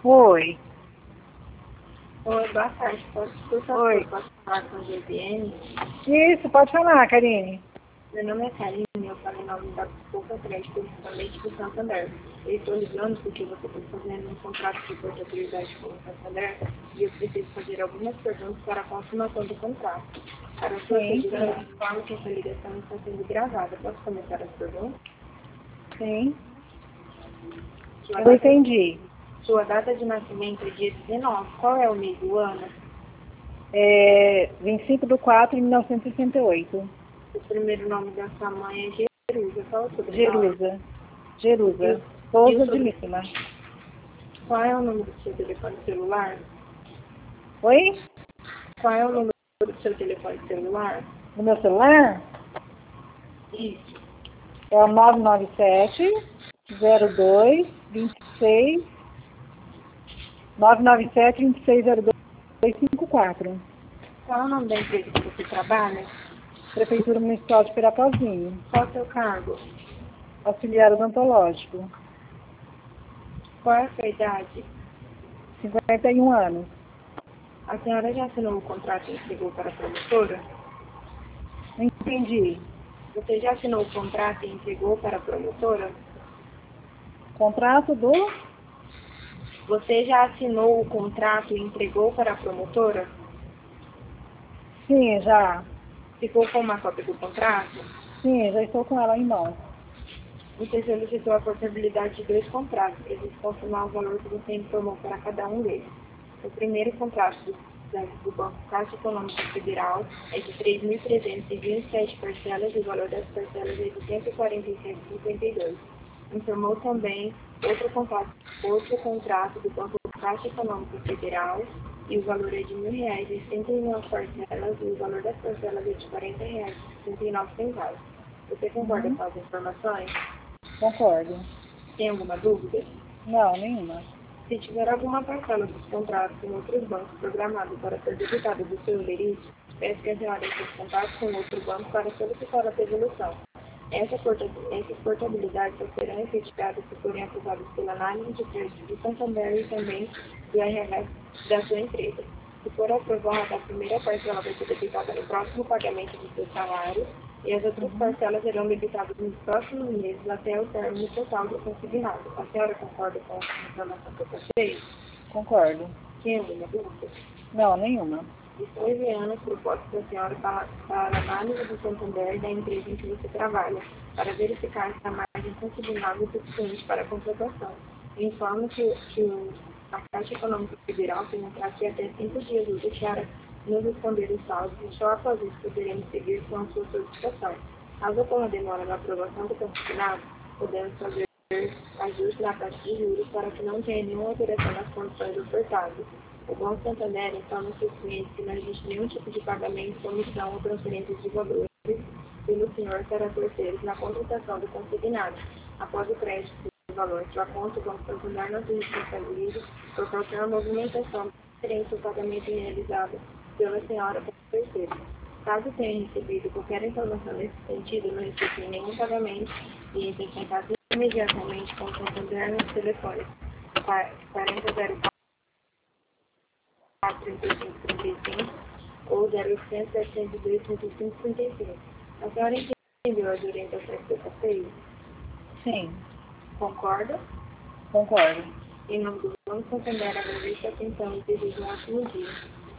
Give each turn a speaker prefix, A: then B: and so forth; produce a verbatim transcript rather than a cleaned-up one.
A: Oi.
B: Oi, boa tarde. Pode, por favor,
A: Oi.
B: posso falar com a G V N?
A: Isso, pode falar, Karine.
B: Meu nome é Karine, eu falo em nome da Pouca Crédito, justamente do Santander. Eu estou ligando porque você está fazendo um contrato de portabilidade com o Santander e eu preciso fazer algumas perguntas para a confirmação do contrato. Para a sua
A: Sim,
B: segurança, informo que essa ligação está sendo gravada. Posso começar as perguntas?
A: sim.
B: Sua
A: Eu não
B: data,
A: entendi.
B: sua data de nascimento é dia dezenove. Qual é o mês do ano?
A: É vinte e cinco de quatro de mil novecentos e sessenta e oito.
B: O primeiro nome da sua mãe é Jerusa. Qual é o sobrenome?
A: Jerusa.
B: E o,
A: Jerusa.
B: e o
A: Souza de
B: sobre...
A: Lima.
B: Qual é o número do seu telefone celular?
A: Oi?
B: Qual é o número do seu telefone celular?
A: No meu celular?
B: Isso.
A: É o nove nove sete, zero dois, vinte e seis, nove nove sete, vinte e seis, zero dois, cinco quatro.
B: Qual é o nome da empresa que você trabalha?
A: Prefeitura Municipal de Pirapozinho.
B: Qual é o seu cargo?
A: Auxiliar odontológico.
B: Qual é a sua idade?
A: cinquenta e um anos.
B: A senhora já assinou o contrato e entregou para a promotora?
A: Não entendi.
B: Você já assinou o contrato e entregou para a promotora?
A: Contrato do?
B: Você já assinou o contrato e entregou para a promotora?
A: Sim, já.
B: Ficou com uma cópia do contrato?
A: Sim, já estou com ela em mãos.
B: Você solicitou a portabilidade de dois contratos. Preciso confirmar o valor que você informou para cada um deles. O primeiro contrato do, da- do Banco Caixa Econômica Federal é de três mil trezentas e vinte e sete parcelas e o valor das parcelas é de cento e quarenta e sete vírgula cinquenta e dois. Informou também outro contrato, outro contrato do Banco Caixa Econômica Federal e o valor é de mil reais e cento e nove parcelas e o valor das parcelas é de quarenta reais e sessenta e nove centavos. Você concorda
A: Uhum.
B: com as informações?
A: Concordo.
B: Tem alguma dúvida?
A: Não, nenhuma.
B: Se tiver alguma parcela dos contratos em outros bancos programado para ser debitada do seu lerite, peço que a senhora entre em contato com outro banco para solicitar a devolução. Essa porta- essas portabilidades só serão efetivadas se forem aprovadas pela análise de crédito do Santander e também do R H da sua empresa. Se for aprovada, a primeira parcela vai ser debitada no próximo pagamento do seu salário e as outras
A: Uhum.
B: parcelas serão debitadas nos próximos meses até o término total do consignado. A senhora concorda com a informação que eu passei?
A: Concordo.
B: Tem alguma dúvida?
A: Não, nenhuma.
B: Estou enviando as propostas da senhora para, para a análise do Santander da empresa em que você trabalha, para verificar se a margem consignável é suficiente para a contratação. Informo que, que o, a Caixa Econômica Federal tem um prazo de até cinco dias úteis para nos responder os saldos e só após isso poderemos seguir com a sua solicitação. Caso ocorra demora na aprovação do consignado, podemos fazer ajuste na taxa de juros para que não tenha nenhuma alteração nas condições ofertadas. O Banco Santander informa os seus clientes que não existe nenhum tipo de pagamento, comissão ou transferência de valores pelo senhor para terceiros na contratação do consignado. Após o crédito do valor de sua conta, o Banco Santander não se responsabiliza por qualquer movimentação referente ao pagamento realizado pela senhora para terceiros. Caso tenha recebido qualquer informação nesse sentido, não recebi nenhum pagamento e entre em contato imediatamente com o Santander no telefone quarenta zero quatro, trinta e cinco, trinta e cinco ou zero oitocentos, setecentos e dois, trinta e cinco, trinta e cinco. A senhora entendeu as orientações que eu passei?
A: Sim,
B: Concorda?
A: concordo.
B: Em nome do Banco Santander, agradeço a atenção e desejo um ótimo dia.